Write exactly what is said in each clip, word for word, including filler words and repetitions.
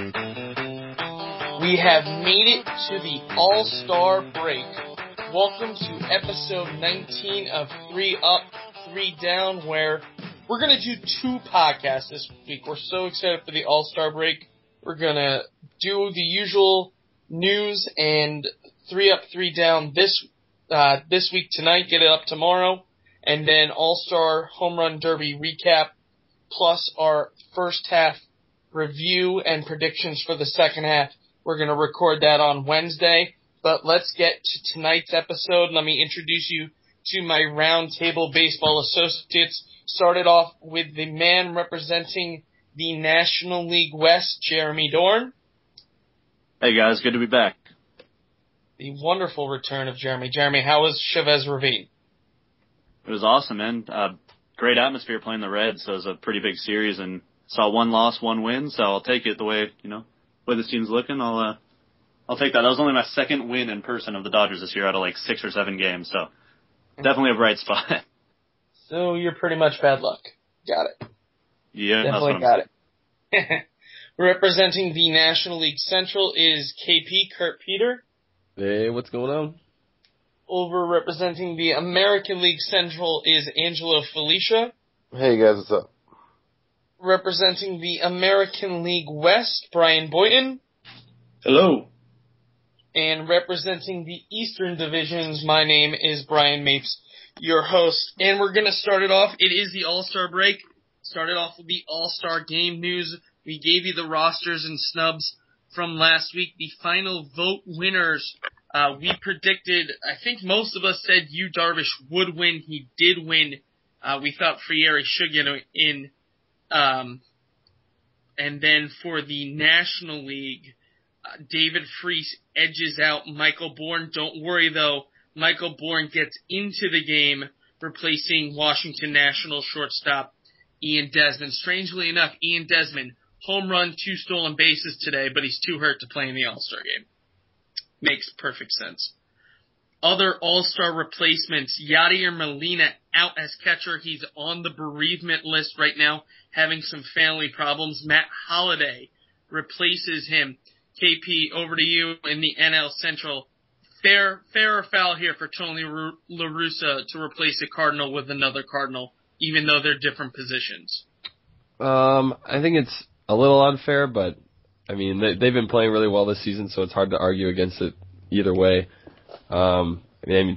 We have made it to the All-Star break. Welcome to episode nineteen of Three Up, Three Down, where we're going to do two podcasts this week. We're so excited for the All-Star break. We're going to do the usual news and Three Up, Three Down this uh, this week tonight, get it up tomorrow, and then All-Star Home Run Derby recap, plus our first half review and predictions for the second half. We're going to record that on Wednesday, but let's get to tonight's episode. Let me introduce you to my Roundtable Baseball Associates. Started off with the man representing the National League West, Jeremy Dorn. Hey guys, good to be back. The wonderful return of Jeremy. Jeremy, how was Chavez Ravine? It was awesome, man. Uh, great atmosphere playing the Reds, so it was a pretty big series, and saw one loss, one win, so I'll take it the way, you know, the way this team's looking. I'll uh, I'll take that. That was only my second win in person of the Dodgers this year out of like six or seven games, so definitely a bright spot. So you're pretty much bad luck. Got it. Yeah, definitely that's what I'm got it. Representing the National League Central is K P, Kurt Peter. Hey, what's going on? Over representing the American League Central is Angelo Felicia. Hey guys, what's up? Representing the American League West, Brian Boynton. Hello. And representing the Eastern Divisions, my name is Brian Mapes, your host. And we're going to start it off. It is the All-Star break. Started off with the All-Star game news. We gave you the rosters and snubs from last week. The final vote winners, uh, we predicted, I think most of us said Yu Darvish would win. He did win. Uh, we thought Friere should get in. Um, and then for the National League, uh, David Freese edges out Michael Bourne. Don't worry though, Michael Bourne gets into the game, replacing Washington National shortstop Ian Desmond. Strangely enough, Ian Desmond, home run, two stolen bases today, but he's too hurt to play in the All-Star game. Makes perfect sense. Other All-Star replacements, Yadier Molina out as catcher. He's on the bereavement list right now, having some family problems. Matt Holliday replaces him. K P, over to you in the N L Central. Fair, fair or foul here for Tony La Russa to replace a Cardinal with another Cardinal, even though they're different positions? Um, I think it's a little unfair, but, I mean, they, they've been playing really well this season, so it's hard to argue against it either way. Um, I mean,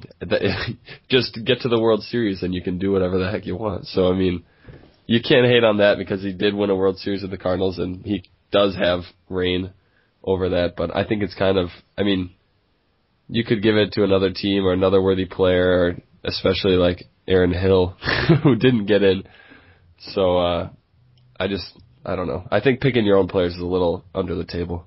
just get to the World Series and you can do whatever the heck you want. So, I mean, you can't hate on that because he did win a World Series with the Cardinals and he does have reign over that. But I think it's kind of, I mean, you could give it to another team or another worthy player, or especially like Aaron Hill, who didn't get in. So, uh, I just, I don't know. I think picking your own players is a little under the table.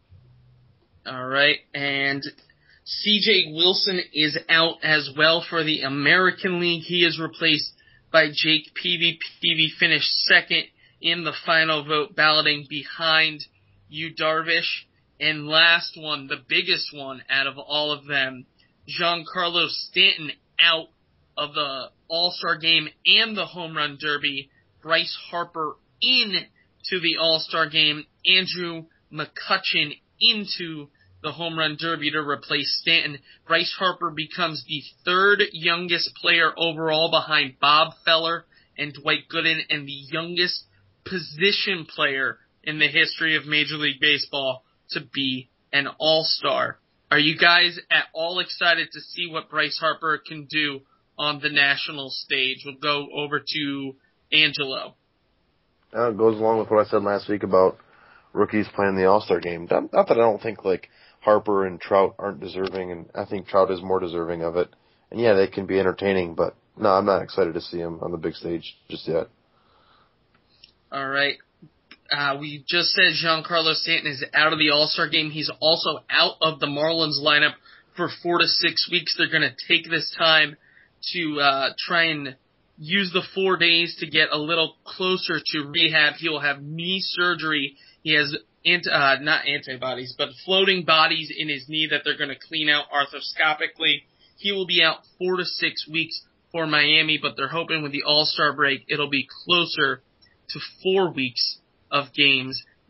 All right, and C J Wilson is out as well for the American League. He is replaced by Jake Peavy. Peavy finished second in the final vote, balloting behind Yu Darvish. And last one, the biggest one out of all of them, Giancarlo Stanton out of the All-Star game and the Home Run Derby. Bryce Harper in to the All-Star game. Andrew McCutchen into the Home Run Derby to replace Stanton. Bryce Harper becomes the third youngest player overall behind Bob Feller and Dwight Gooden, and the youngest position player in the history of Major League Baseball to be an All-Star. Are you guys at all excited to see what Bryce Harper can do on the national stage? We'll go over to Angelo. Uh, it goes along with what I said last week about rookies playing the All-Star game. Not, not that I don't think, like, Harper and Trout aren't deserving, and I think Trout is more deserving of it. And yeah, they can be entertaining, but no, I'm not excited to see him on the big stage just yet. All right. Uh, we just said Giancarlo Stanton is out of the All-Star game. He's also out of the Marlins lineup for four to six weeks. They're going to take this time to uh, try and use the four days to get a little closer to rehab. He will have knee surgery. He has anti, uh, not antibodies, but floating bodies in his knee that they're going to clean out arthroscopically. He will be out four to six weeks for Miami, but they're hoping with the All-Star break it'll be closer to four weeks of games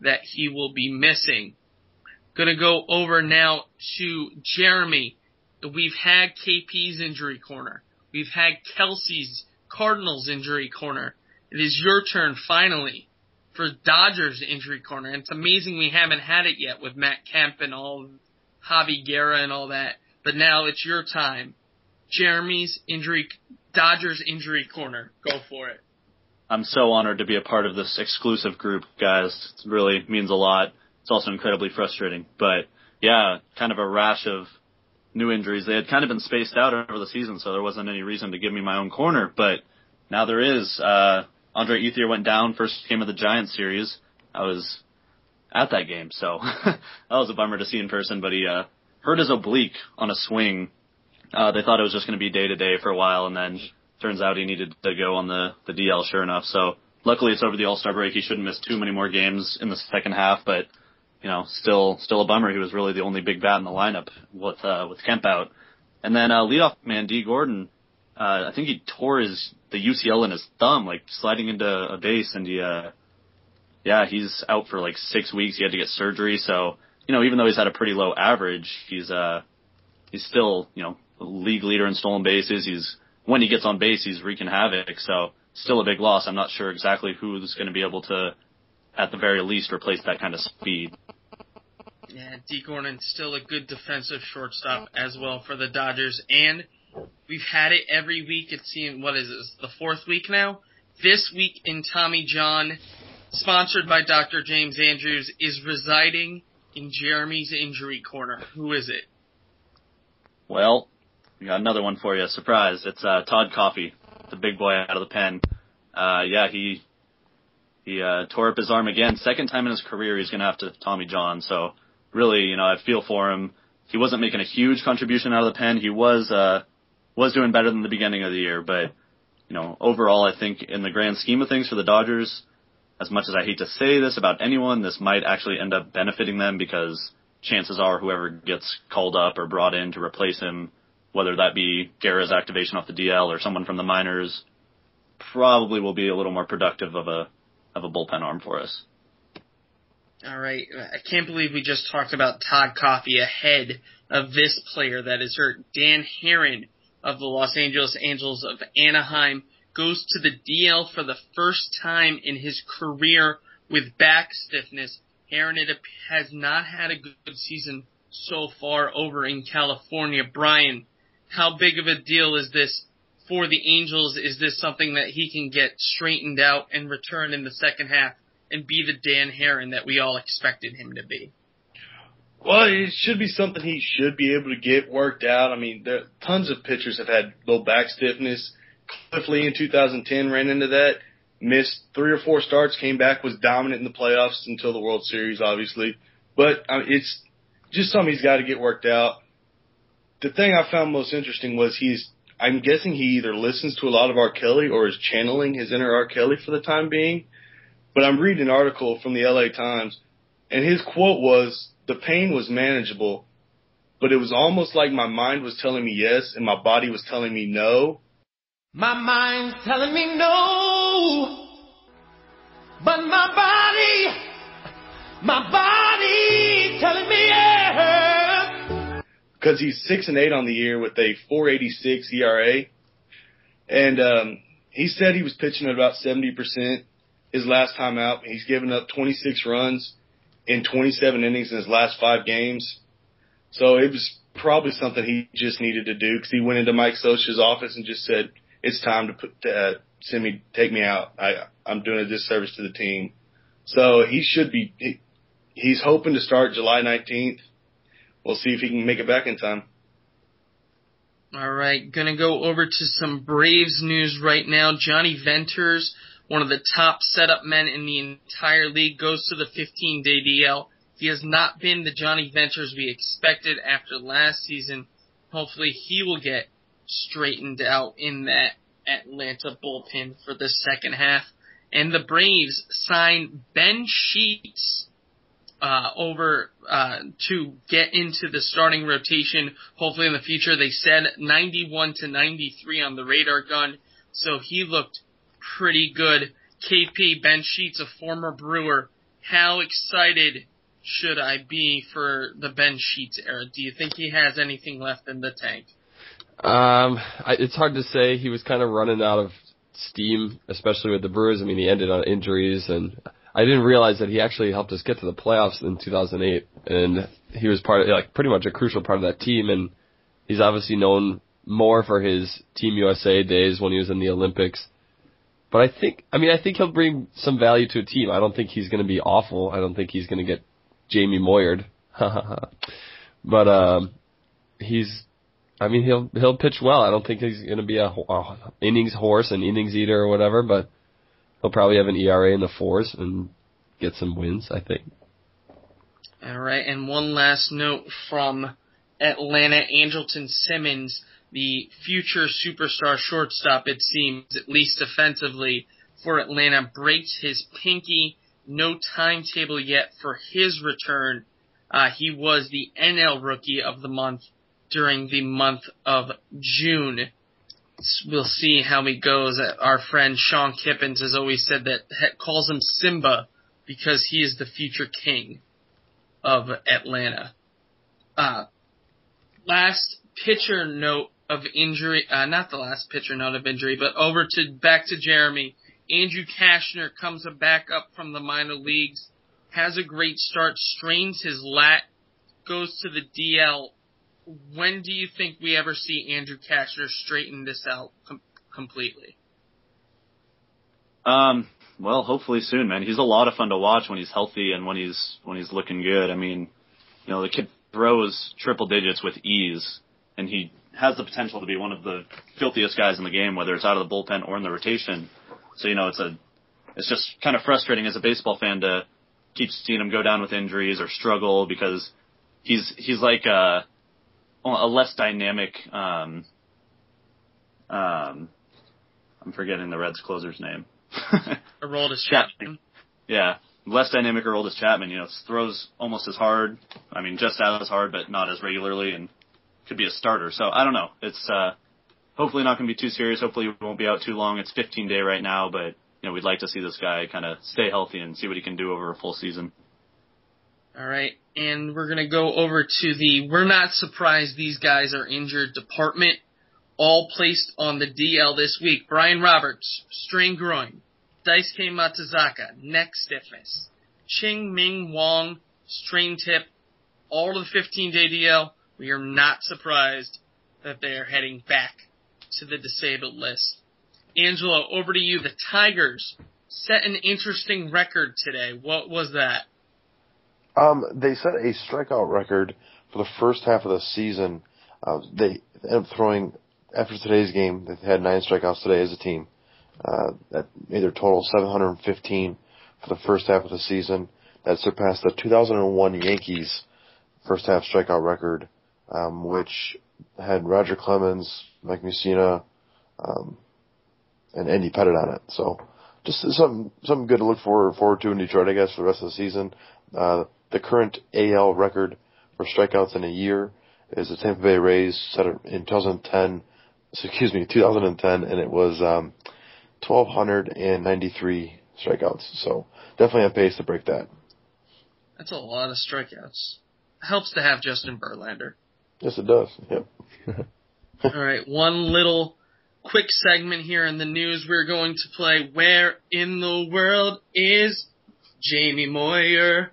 that he will be missing. Gonna go over now to Jeremy. We've had K P's injury corner. We've had Kelsey's Cardinals injury corner. It is your turn, finally, for Dodgers injury corner. And it's amazing we haven't had it yet with Matt Kemp and all Javi Guerra and all that. But now it's your time. Jeremy's injury, Dodgers injury corner. Go for it. I'm so honored to be a part of this exclusive group, guys. It really means a lot. It's also incredibly frustrating. But, yeah, kind of a rash of new injuries. They had kind of been spaced out over the season, so there wasn't any reason to give me my own corner. But now there is. Uh, Andre Ethier went down first game of the Giants series. I was at that game, so that was a bummer to see in person. But he uh, hurt his oblique on a swing. Uh, they thought it was just going to be day-to-day for a while, and then turns out he needed to go on the, the D L, sure enough. So luckily it's over the All-Star break. He shouldn't miss too many more games in the second half, but you know, still still a bummer. He was really the only big bat in the lineup with uh, with Kemp out. And then uh, leadoff man D. Gordon, uh, I think he tore his the U C L in his thumb, like sliding into a base, and he, uh, yeah, he's out for like six weeks. He had to get surgery. So you know, even though he's had a pretty low average, he's uh he's still you know a league leader in stolen bases. He's when he gets on base, he's wreaking havoc. So still a big loss. I'm not sure exactly who's going to be able to, at the very least, replace that kind of speed. Yeah, D. Gordon's still a good defensive shortstop as well for the Dodgers. And we've had it every week. It's seen, what is this, the fourth week now? This week in Tommy John, sponsored by Doctor James Andrews, is residing in Jeremy's injury corner. Who is it? Well, we got another one for you. Surprise. It's uh, Todd Coffey, the big boy out of the pen. Uh, yeah, he he uh, tore up his arm again. Second time in his career he's going to have to Tommy John. So really, you know, I feel for him. He wasn't making a huge contribution out of the pen. He was uh, was doing better than the beginning of the year. But, you know, overall, I think in the grand scheme of things for the Dodgers, as much as I hate to say this about anyone, this might actually end up benefiting them because chances are whoever gets called up or brought in to replace him, whether that be Guerra's activation off the D L or someone from the minors, probably will be a little more productive of a of a bullpen arm for us. All right. I can't believe we just talked about Todd Coffey ahead of this player that is hurt. Dan Herron of the Los Angeles Angels of Anaheim goes to the D L for the first time in his career with back stiffness. Herron has not had a good season so far over in California. Brian, how big of a deal is this for the Angels? Is this something that he can get straightened out and return in the second half and be the Dan Herron that we all expected him to be? Well, it should be something he should be able to get worked out. I mean, there tons of pitchers have had low back stiffness. Cliff Lee in two thousand ten ran into that, missed three or four starts, came back, was dominant in the playoffs until the World Series, obviously. But I mean, it's just something he's got to get worked out. The thing I found most interesting was he's, I'm guessing he either listens to a lot of R. Kelly or is channeling his inner R. Kelly for the time being. But I'm reading an article from the L A Times, and his quote was, "The pain was manageable, but it was almost like my mind was telling me yes and my body was telling me no." My mind's telling me no, but my body, my body telling me yes. Because he's six and eight on the year with a four eighty-six E R A, and um, he said he was pitching at about seventy percent his last time out. He's given up twenty-six runs in twenty-seven innings in his last five games. So it was probably something he just needed to do because he went into Mike Scioscia's office and just said, "It's time to put uh, send me, take me out. I, I'm doing a disservice to the team." So he should be. He, he's hoping to start July nineteenth. We'll see if he can make it back in time. All right, gonna go over to some Braves news right now. Johnny Venters, one of the top setup men in the entire league, goes to the fifteen-day D L. He has not been the Johnny Venters we expected after last season. Hopefully he will get straightened out in that Atlanta bullpen for the second half. And the Braves signed Ben Sheets uh, over uh, to get into the starting rotation. Hopefully in the future. They said ninety-one to ninety-three on the radar gun, so he looked pretty good. K P, Ben Sheets, a former Brewer, how excited should I be for the Ben Sheets era? Do you think he has anything left in the tank? Um, I, it's hard to say. He was kind of running out of steam, especially with the Brewers. I mean, he ended on injuries, and I didn't realize that he actually helped us get to the playoffs in two thousand eight, and he was part of, like, pretty much a crucial part of that team, and he's obviously known more for his Team U S A days when he was in the Olympics. But I think, I mean, I think he'll bring some value to a team. I don't think he's going to be awful. I don't think he's going to get Jamie Moyered. But um, he's, I mean, he'll he'll pitch well. I don't think he's going to be a, a innings horse, an innings eater or whatever, but he'll probably have an E R A in the fours and get some wins, I think. All right, and one last note from Atlanta, Andrelton Simmons, the future superstar shortstop, it seems, at least offensively, for Atlanta, breaks his pinky. No timetable yet for his return. Uh, he was the N L Rookie of the Month during the month of June. We'll see how he goes. Our friend Sean Kippens has always said that, calls him Simba because he is the future king of Atlanta. Uh, last pitcher note of injury, uh, not the last pitcher note of injury, but over to, back to Jeremy. Andrew Cashner comes back up from the minor leagues, has a great start, strains his lat, goes to the D L. When do you think we ever see Andrew Cashner straighten this out com- completely? Um, well, hopefully soon, man. He's a lot of fun to watch when he's healthy and when he's when he's looking good. I mean, you know, the kid throws triple digits with ease, and he has the potential to be one of the filthiest guys in the game, whether it's out of the bullpen or in the rotation. So, you know, it's a it's just kind of frustrating as a baseball fan to keep seeing him go down with injuries or struggle because he's he's like a a less dynamic. Um, um, I'm forgetting the Reds closer's name. Aroldis Chapman. Yeah, less dynamic Aroldis Chapman. You know, throws almost as hard. I mean, just as hard, but not as regularly, and could be a starter. So I don't know. It's uh, hopefully not going to be too serious. Hopefully we won't be out too long. It's fifteen day right now, but you know, we'd like to see this guy kind of stay healthy and see what he can do over a full season. All right, and we're going to go over to the we're not surprised these guys are injured department, all placed on the D L this week. Brian Roberts, strained groin. Daisuke Matsuzaka, neck stiffness. Ching Ming Wong, strained hip. All to the fifteen day D L. We are not surprised that they are heading back to the disabled list. Angelo, over to you. The Tigers set an interesting record today. What was that? Um, they set a strikeout record for the first half of the season. Uh, they ended up throwing, after today's game, they had nine strikeouts today as a team. Uh, that made their total seven hundred fifteen for the first half of the season. That surpassed the two thousand one Yankees first half strikeout record, um, which had Roger Clemens, Mike Mussina, um, and Andy Pettit on it. So just something something good to look forward, forward to in Detroit, I guess, for the rest of the season. Uh, the current A L record for strikeouts in a year is the Tampa Bay Rays, set it in twenty ten, excuse me, two thousand ten, and it was um, one thousand two hundred ninety-three strikeouts. So definitely on pace to break that. That's a lot of strikeouts. Helps to have Justin Verlander. Yes, it does. Yep. All right, one little quick segment here in the news. We're going to play Where in the World is Jamie Moyer?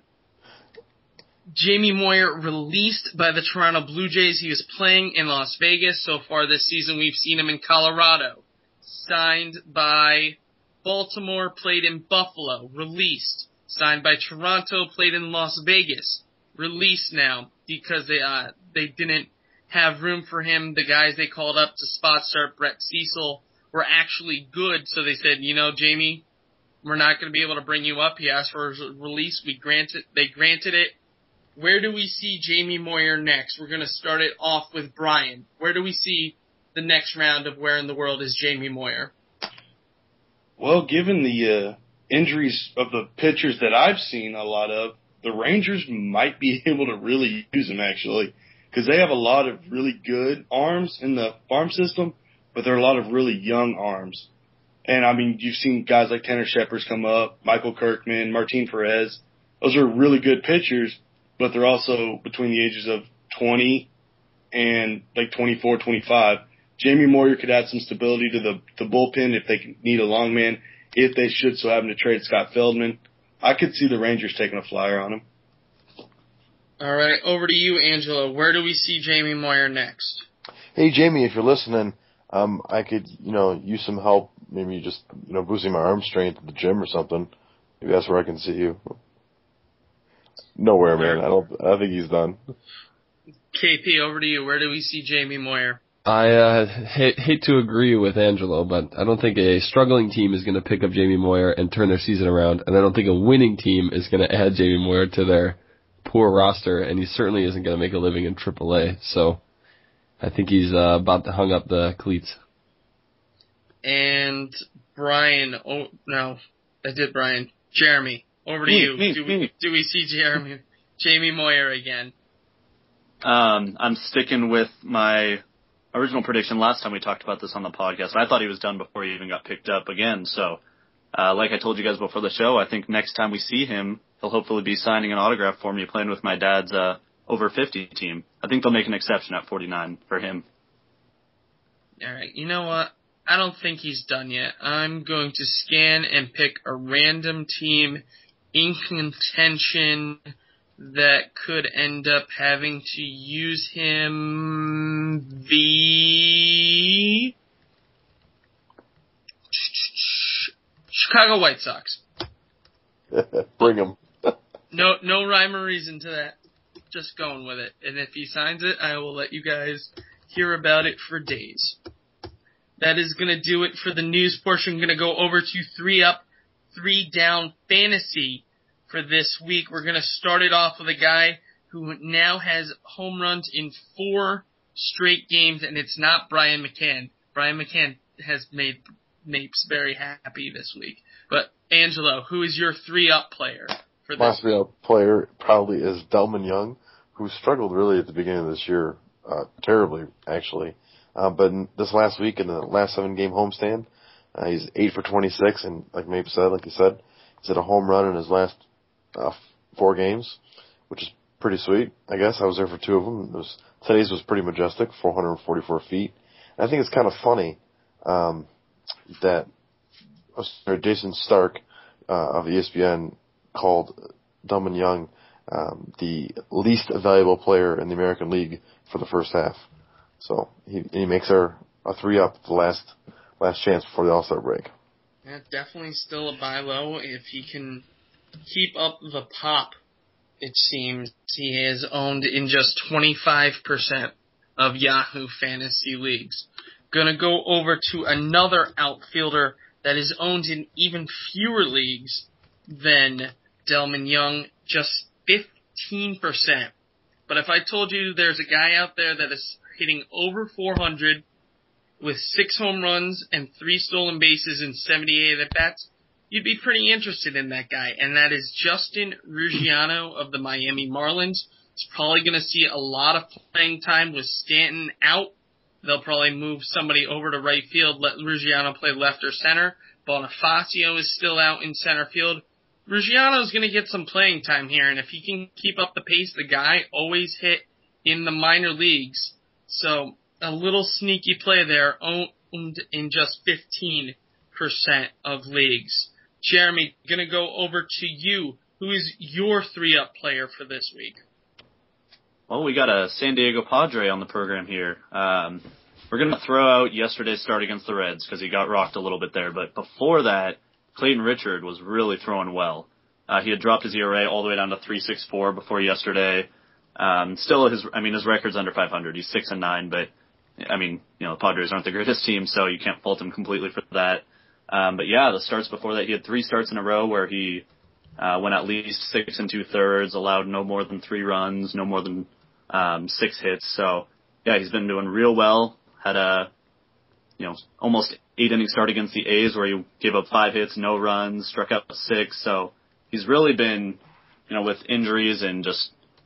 Jamie Moyer released by the Toronto Blue Jays. He was playing in Las Vegas. So far this season, we've seen him in Colorado. Signed by Baltimore, played in Buffalo. Released. Signed by Toronto, played in Las Vegas. Released now because they uh, they didn't have room for him. The guys they called up to spot start, Brett Cecil, were actually good. So they said, you know, Jamie, we're not going to be able to bring you up. He asked for his release. We granted, they granted it. Where do we see Jamie Moyer next? We're going to start it off with Brian. Where do we see the next round of Where in the World is Jamie Moyer? Well, given the uh, injuries of the pitchers that I've seen a lot of, the Rangers might be able to really use him, actually, because they have a lot of really good arms in the farm system, but there are a lot of really young arms. And, I mean, you've seen guys like Tanner Shepard come up, Michael Kirkman, Martin Perez. those are really good pitchers, but they're also between the ages of twenty and like twenty-four, twenty-five. Jamie Moyer could add some stability to the, the bullpen if they need a long man, if they should so happen to trade Scott Feldman. I could see the Rangers taking a flyer on him. All right, over to you, Angelo. Where do we see Jamie Moyer next? Hey, Jamie, if you're listening, um, I could, you know, use some help, maybe just, you know, boosting my arm strength at the gym or something. Maybe that's where I can see you. Nowhere, man. I don't, I think he's done. K P, over to you. Where do we see Jamie Moyer? I uh, hate, hate to agree with Angelo, but I don't think a struggling team is going to pick up Jamie Moyer and turn their season around, and I don't think a winning team is going to add Jamie Moyer to their poor roster, and he certainly isn't going to make a living in triple A. So I think he's uh, about to hung up the cleats. And Brian, oh no, I did Brian. Jeremy, over to me, you. Me, do, me. we, do we see Jeremy, Jamie Moyer again? Um, I'm sticking with my original prediction last time we talked about this on the podcast. I thought he was done before he even got picked up again. So, uh, like I told you guys before the show, I think next time we see him, he'll hopefully be signing an autograph for me playing with my dad's uh, over fifty team. I think they'll make an exception at forty-nine for him. All right, you know what? I don't think he's done yet. I'm going to scan and pick a random team in contention that could end up having to use him. The Chicago White Sox. Bring him. No, no rhyme or reason to that. Just going with it. And if he signs it, I will let you guys hear about it for days. That is going to do it for the news portion. I'm going to go over to three up, three down fantasy for this week. We're going to start it off with a guy who now has home runs in four straight games, and it's not Brian McCann. Brian McCann has made Mapes very happy this week. But, Angelo, who is your three-up player for this My week? three-up player probably is Delman Young, who struggled really at the beginning of this year, uh, terribly, actually. Uh, but in this last week, in the last seven-game homestand, uh, he's eight for twenty-six, and like Mapes said, like you said, he's hit a home run in his last uh, four games, which is pretty sweet, I guess. I was there for two of them. It was, today's was pretty majestic, four hundred forty-four feet. And I think it's kind of funny um, that uh, Jason Stark uh, of E S P N called Delman Young um, the least valuable player in the American League for the first half. So he, he makes our a three up the last last chance before the All-Star break. Yeah, definitely still a buy low if he can keep up the pop. It seems he has owned in just twenty-five percent of Yahoo Fantasy Leagues. Gonna go over to another outfielder that is owned in even fewer leagues than Delman Young, just fifteen percent. But if I told you there's a guy out there that is hitting over four hundred with six home runs and three stolen bases and seventy-eight at-bats, you'd be pretty interested in that guy, and that is Justin Ruggiano of the Miami Marlins. He's probably going to see a lot of playing time with Stanton out. They'll probably move somebody over to right field, let Ruggiano play left or center. Bonifacio is still out in center field. Ruggiano's going to get some playing time here, and if he can keep up the pace, the guy always hit in the minor leagues. So a little sneaky play there, owned in just fifteen percent of leagues. Jeremy, going to go over to you. Who is your three-up player for this week? Well, we got a San Diego Padre on the program here. Um, we're going to throw out yesterday's start against the Reds because he got rocked a little bit there. But before that, Clayton Richard was really throwing well. Uh, he had dropped his E R A all the way down to three point six four before yesterday. Um, still, his I mean, his record's under five hundred. He's six and nine, but I mean, you know, the Padres aren't the greatest team, so you can't fault him completely for that. Um, but yeah, the starts before that, he had three starts in a row where he uh, went at least six and two thirds, allowed no more than three runs, no more than um, six hits. So yeah, he's been doing real well. Had a you know almost eight inning start against the A's where he gave up five hits, no runs, struck out six. So he's really been, you know, with injuries and just,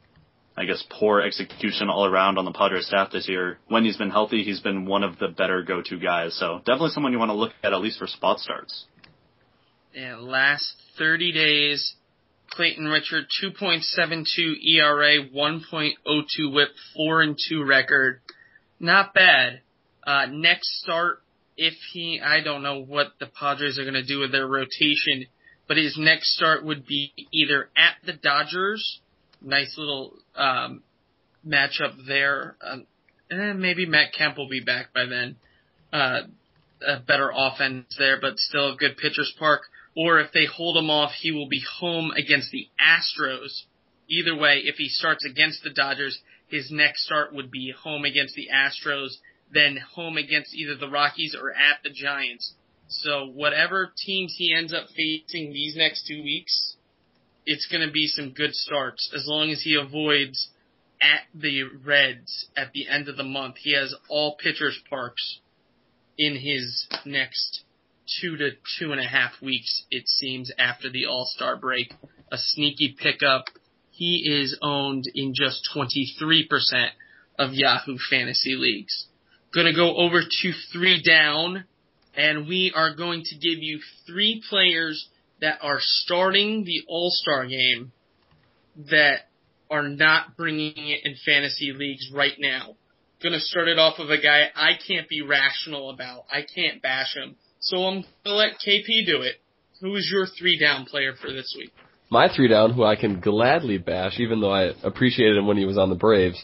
I guess, poor execution all around on the Padres staff this year. When he's been healthy, he's been one of the better go-to guys. So definitely someone you want to look at at least for spot starts. Yeah, last thirty days, Clayton Richard, two point seven two E R A, one point oh two whip, four and two record. Not bad. Uh, next start, if he, I don't know what the Padres are going to do with their rotation, but his next start would be either at the Dodgers, nice little um, matchup there, uh, and maybe Matt Kemp will be back by then. Uh, a better offense there, but still a good pitcher's park. Or if they hold him off, he will be home against the Astros. Either way, if he starts against the Dodgers, his next start would be home against the Astros, then home against either the Rockies or at the Giants. So whatever teams he ends up facing these next two weeks, it's going to be some good starts as long as he avoids at the Reds at the end of the month. He has all pitchers' parks in his next two to two and a half weeks, it seems, after the All-Star break. A sneaky pickup. He is owned in just twenty-three percent of Yahoo Fantasy Leagues. Going to go over to three down, and we are going to give you three players that are starting the All-Star game that are not bringing it in fantasy leagues right now. Going to start it off with a guy I can't be rational about. I can't bash him. So I'm going to let K P do it. Who is your three down player for this week? My three down, who I can gladly bash, even though I appreciated him when he was on the Braves.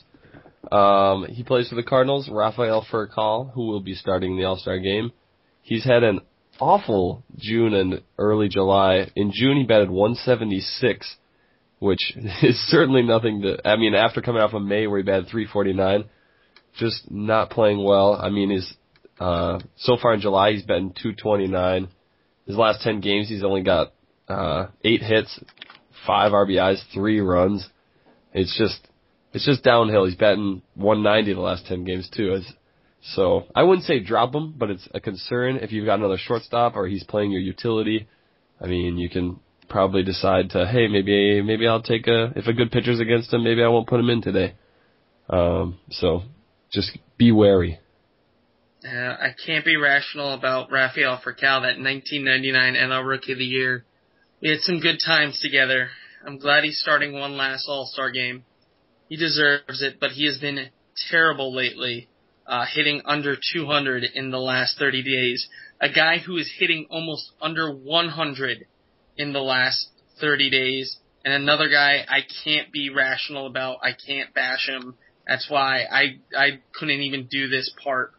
Um, he plays for the Cardinals, Rafael Furcal, who will be starting the All-Star game. He's had an awful June and early July. In June, he batted one seventy-six, which is certainly nothing to, I mean, after coming off of May where he batted three forty-nine, just not playing well. I mean, his, uh, so far in July, he's batting two twenty-nine. His last ten games, he's only got, uh, eight hits, five R B Is, three runs. It's just, it's just downhill. He's batting one ninety the last ten games too. It's, so I wouldn't say drop him, but it's a concern if you've got another shortstop or he's playing your utility. I mean, you can probably decide to, hey, maybe maybe I'll take a, if a good pitcher's against him, maybe I won't put him in today. Um, so just be wary. Uh, I can't be rational about Rafael Furcal, that nineteen ninety-nine N L Rookie of the Year. We had some good times together. I'm glad he's starting one last All-Star game. He deserves it, but he has been terrible lately, uh, hitting under two hundred in the last thirty days. A guy who is hitting almost under one hundred in the last thirty days, and another guy I can't be rational about. I can't bash him. That's why I I couldn't even do this part.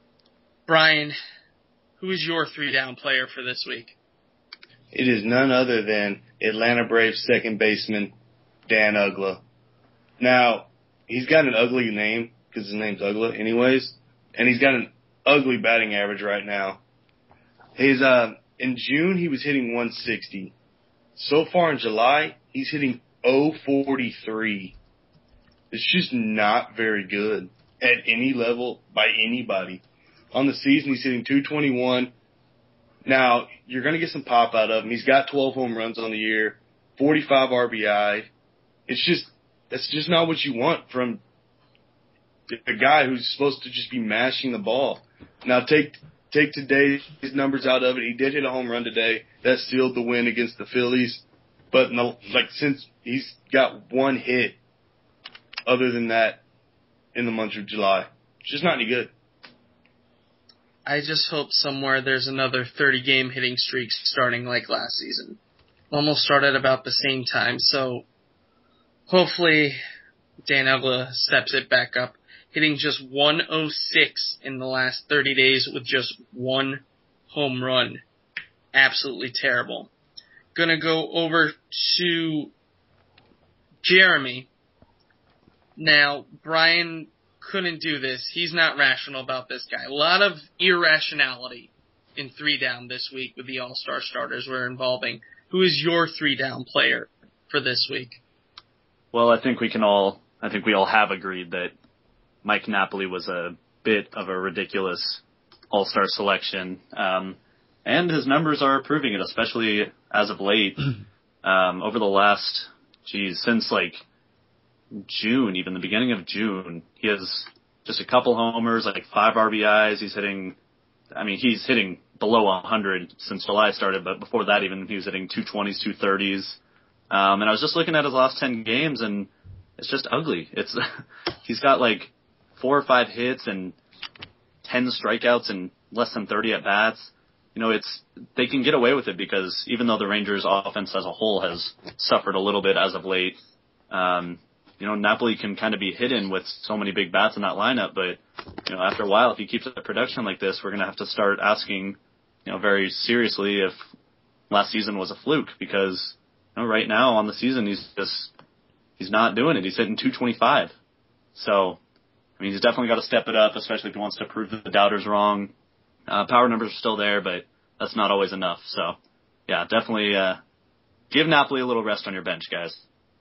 Brian, who is your three-down player for this week? It is none other than Atlanta Braves second baseman Dan Uggla. Now, he's got an ugly name because his name's Uggla anyways, and he's got an ugly batting average right now. His uh, in June, he was hitting one sixty. So far in July, he's hitting oh forty-three. It's just not very good at any level by anybody. On the season, he's hitting two twenty-one. Now, you're going to get some pop out of him. He's got twelve home runs on the year, forty-five R B I. It's just, that's just not what you want from a guy who's supposed to just be mashing the ball. Now, take take today's numbers out of it. He did hit a home run today. That sealed the win against the Phillies. But, no, like, since he's got one hit other than that in the month of July, it's just not any good. I just hope somewhere there's another thirty-game hitting streak starting like last season. Almost started about the same time, so hopefully Dan Uggla steps it back up, hitting just one oh six in the last thirty days with just one home run. Absolutely terrible. Gonna go over to Jeremy. Now, Brian couldn't do this. He's not rational about this guy. A lot of irrationality in three down this week with the All-Star starters we're involving. Who is your three down player for this week? Well, I think we can all, I think we all have agreed that Mike Napoli was a bit of a ridiculous All-Star selection. Um, and his numbers are proving it, especially as of late. um, over the last, geez, since like June, even the beginning of June, he has just a couple homers, like five R B Is. He's hitting, I mean, he's hitting below one hundred since July started, but before that even he was hitting two twenties, two thirties. Um, and I was just looking at his last ten games, and it's just ugly. It's he's got like four or five hits and ten strikeouts and less than thirty at bats. You know, it's they can get away with it because even though the Rangers' offense as a whole has suffered a little bit as of late, um, you know, Napoli can kind of be hidden with so many big bats in that lineup. But you know, after a while, if he keeps up production like this, we're going to have to start asking, you know, very seriously if last season was a fluke, because you know, right now on the season he's just he's not doing it. He's hitting two twenty-five. So, I mean, he's definitely got to step it up, especially if he wants to prove the doubters wrong. Uh, power numbers are still there, but that's not always enough. So, yeah, definitely uh, give Napoli a little rest on your bench, guys.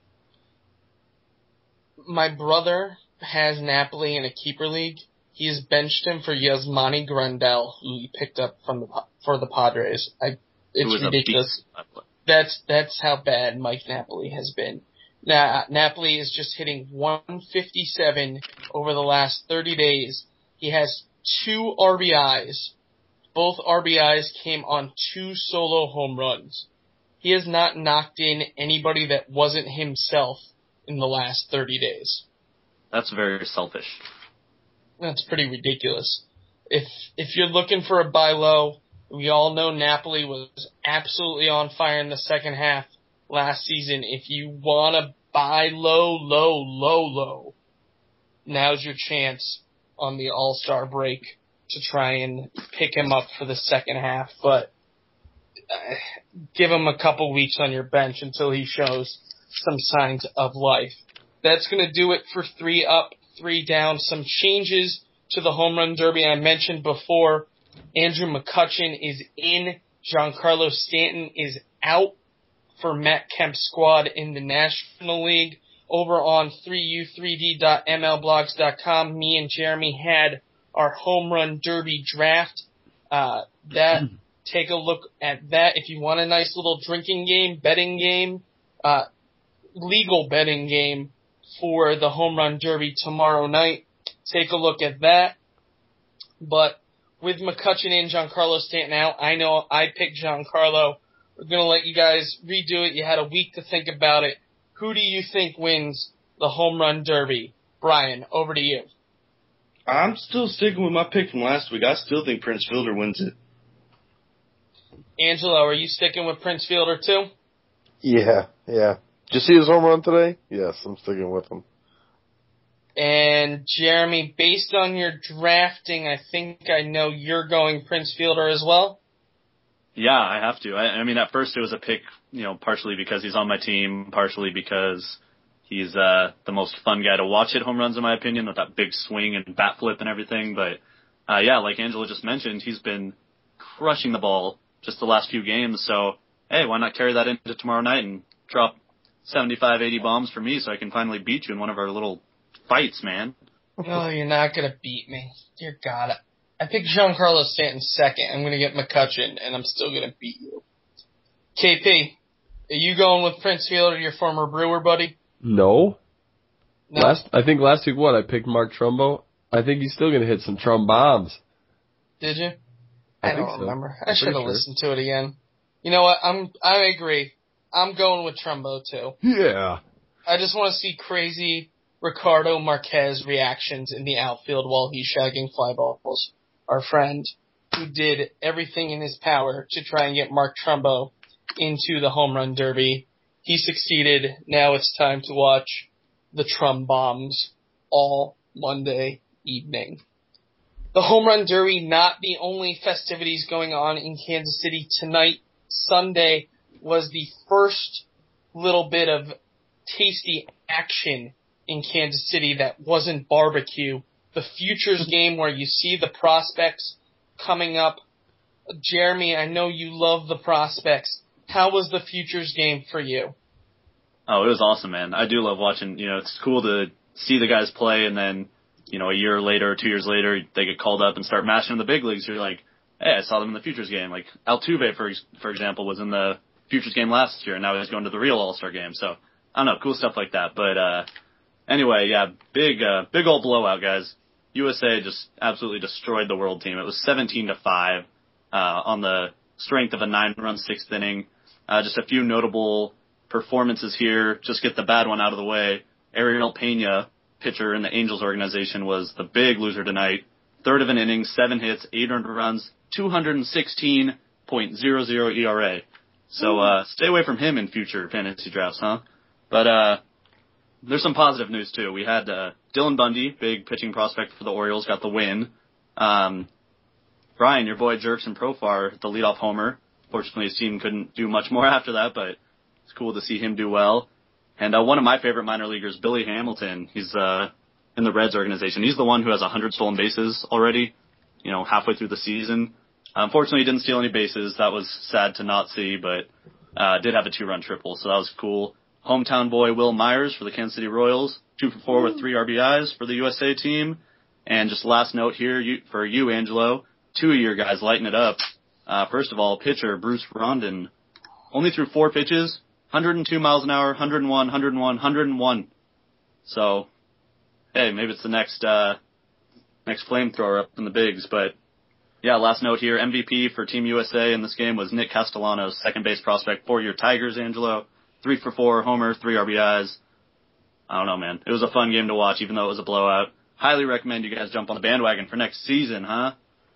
My brother has Napoli in a keeper league. He has benched him for Yasmani Grandal, who he picked up from the for the Padres. I, it's ridiculous. That's that's how bad Mike Napoli has been. Now, Napoli is just hitting one fifty-seven over the last thirty days. He has two R B Is. Both R B Is came on two solo home runs. He has not knocked in anybody that wasn't himself in the last thirty days. That's very selfish. That's pretty ridiculous. If if you're looking for a buy low, we all know Napoli was absolutely on fire in the second half last season. If you want to buy low, low, low, low, now's your chance on the All-Star break to try and pick him up for the second half. But uh, give him a couple weeks on your bench until he shows some signs of life. That's going to do it for three up, three down. Some changes to the home run derby I mentioned before. Andrew McCutchen is in. Giancarlo Stanton is out for Matt Kemp's squad in the National League. Over on three U three D dot M L blogs dot com, me and Jeremy had our home run derby draft. Uh, that take a look at that if you want a nice little drinking game, betting game, uh, legal betting game for the home run derby tomorrow night. Take a look at that. But with McCutchen in, Giancarlo Stanton out, I know I picked Giancarlo. We're going to let you guys redo it. You had a week to think about it. Who do you think wins the home run derby? Brian, over to you. I'm still sticking with my pick from last week. I still think Prince Fielder wins it. Angelo, are you sticking with Prince Fielder too? Yeah, yeah. Did you see his home run today? Yes, I'm sticking with him. And Jeremy, based on your drafting, I think I know you're going Prince Fielder as well? Yeah, I have to. I, I mean, at first it was a pick, you know, partially because he's on my team, partially because he's uh, the most fun guy to watch hit home runs, in my opinion, with that big swing and bat flip and everything. But, uh, yeah, like Angela just mentioned, he's been crushing the ball just the last few games. So, hey, why not carry that into tomorrow night and drop seventy-five, eighty bombs for me so I can finally beat you in one of our little fights, man. Oh, you're not going to beat me. Dear God. I picked Giancarlo Stanton second. I'm going to get McCutchen, and I'm still going to beat you. K P, are you going with Prince Fielder, your former Brewer buddy? No. No. Last, I think last week, what, I picked Mark Trumbo. I think he's still going to hit some Trump bombs. Did you? I, I, think don't so. remember. I I'm should have pretty sure. listened to it again. You know what? I'm. I agree. I'm going with Trumbo, too. Yeah. I just want to see crazy Ricardo Marquez reactions in the outfield while he's shagging fly balls. Our friend who did everything in his power to try and get Mark Trumbo into the home run derby. He succeeded. Now it's time to watch the Trum Bombs all Monday evening. The home run derby, not the only festivities going on in Kansas City tonight. Sunday was the first little bit of tasty action in Kansas City that wasn't barbecue. The futures game where you see the prospects coming up. Jeremy, I know you love the prospects. How was the futures game for you? Oh, it was awesome, man. I do love watching, you know, it's cool to see the guys play and then, you know, a year later or two years later, they get called up and start mashing in the big leagues. You're like, hey, I saw them in the futures game. Like Altuve, for for example, was in the futures game last year, and now he's going to the real All-Star game. So, I don't know, cool stuff like that. But uh anyway, yeah, big, uh, big old blowout, guys. U S A just absolutely destroyed the world team. It was seventeen to five uh, on the strength of a nine-run sixth inning. Uh, just a few notable performances here. Just get the bad one out of the way. Ariel Pena, pitcher in the Angels organization, was the big loser tonight. Third of an inning, seven hits, eight earned runs, two sixteen point oh oh E R A. So uh, stay away from him in future fantasy drafts, huh? But uh, there's some positive news, too. We had uh, Dylan Bundy, big pitching prospect for the Orioles, got the win. Um, Brian, your boy Jerkson Profar, the leadoff homer. Fortunately, his team couldn't do much more after that, but it's cool to see him do well. And uh, one of my favorite minor leaguers, Billy Hamilton, he's uh, in the Reds organization. He's the one who has one hundred stolen bases already, you know, halfway through the season. Unfortunately, he didn't steal any bases. That was sad to not see, but uh, did have a two-run triple, so that was cool. Hometown boy Will Myers for the Kansas City Royals, two for four with three R B Is for the U S A team. And just last note here you, for you, Angelo, two of your guys lighting it up. Uh, first of all, pitcher Bruce Rondon only threw four pitches, one hundred two miles an hour, one hundred one, one hundred one, one hundred one. So, hey, maybe it's the next uh, next flamethrower up in the bigs, but. Yeah, last note here, M V P for Team U S A in this game was Nick Castellanos, second base prospect, four-year Tigers, Angelo. Three for four, homer, three R B Is. I don't know, man. It was a fun game to watch, even though it was a blowout. Highly recommend you guys jump on the bandwagon for next season, huh?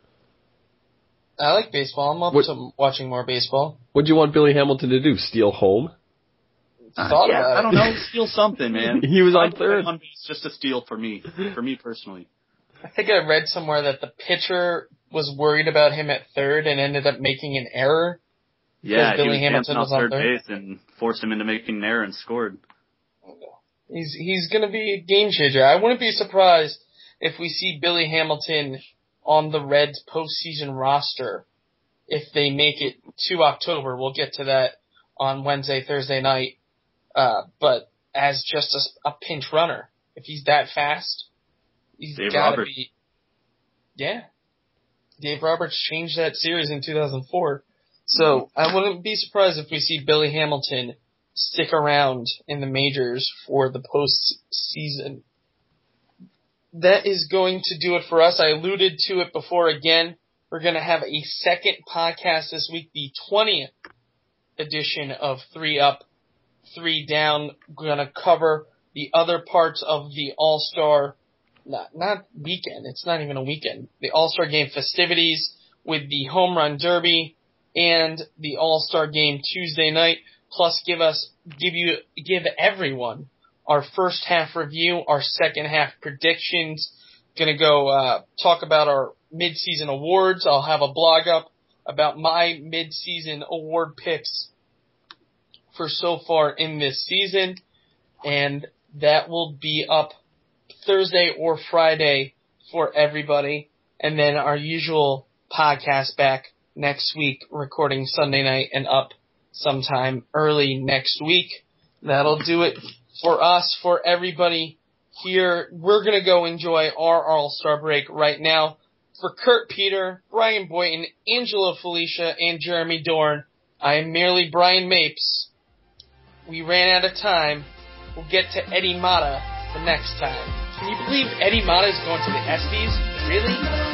I like baseball. I'm up What- to watching more baseball. What'd you want Billy Hamilton to do? Steal home? Uh, Thought yeah, about I it. don't know. Steal something, man. He was on I'd put third. him on base just to steal for me, for me personally. I think I read somewhere that the pitcher was worried about him at third and ended up making an error. Yeah, Billy he was Hamilton dancing on was on third third. base and forced him into making an error and scored. He's he's going to be a game changer. I wouldn't be surprised if we see Billy Hamilton on the Reds postseason roster if they make it to October. We'll get to that on Wednesday, Thursday night. Uh, but as just a, a pinch runner, if he's that fast, he's Dave got to Roberts. be. Yeah. Dave Roberts changed that series in two thousand four. So I wouldn't be surprised if we see Billy Hamilton stick around in the majors for the postseason. That is going to do it for us. I alluded to it before again. We're going to have a second podcast this week, the twentieth edition of Three Up, Three Down. We're going to cover the other parts of the All-Star Not not weekend. It's not even a weekend. The All-Star Game festivities with the Home Run Derby and the All-Star Game Tuesday night. Plus, give us give you give everyone our first half review, our second half predictions. Gonna go uh, talk about our mid-season awards. I'll have a blog up about my mid-season award picks for so far in this season, and that will be up Thursday or Friday for everybody, and then our usual podcast back next week, recording Sunday night and up sometime early next week. That'll do it for us, for everybody here. We're going to go enjoy our All-Star break right now. For Kurt Peter, Brian Boynton, Angela Felicia, and Jeremy Dorn, I am merely Brian Mapes. We ran out of time. We'll get to Eddie Mata the next time. Can you believe Eddie Mata is going to the ESPYs? Really?